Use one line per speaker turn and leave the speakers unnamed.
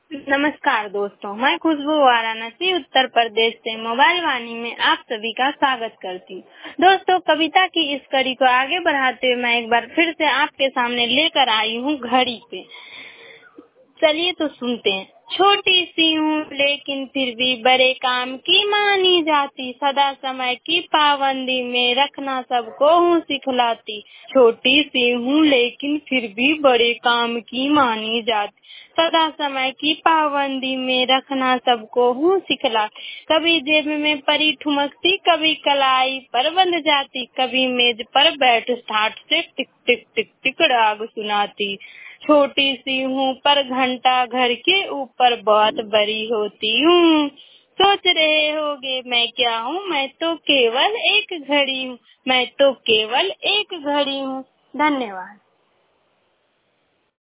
नमस्कार दोस्तों, मैं खुशबू वाराणसी उत्तर प्रदेश से मोबाइल वाणी में आप सभी का स्वागत करती हूँ। दोस्तों, कविता की इस कड़ी को आगे बढ़ाते हुए मैं एक बार फिर से आपके सामने लेकर आई हूँ घड़ी पे। चलिए तो सुनते हैं। छोटी सी हूँ लेकिन फिर भी बड़े काम की मानी जाती, सदा समय की पाबंदी में रखना सबको हूँ सिखलाती। छोटी सी हूँ लेकिन फिर भी बड़े काम की मानी जाती, सदा समय की पाबंदी में रखना सबको हूँ सिखलाती। कभी जेब में परी ठुमकती, कभी कलाई पर बंध जाती, कभी मेज पर बैठ ठाठ से टिक टिक टिक टिक राग सुनाती। छोटी सी हूँ पर घंटा घर के ऊपर बहुत बड़ी होती हूँ। सोच रहे होगे मैं क्या हूँ, मैं तो केवल एक घड़ी हूँ, मैं तो केवल एक घड़ी हूँ। धन्यवाद।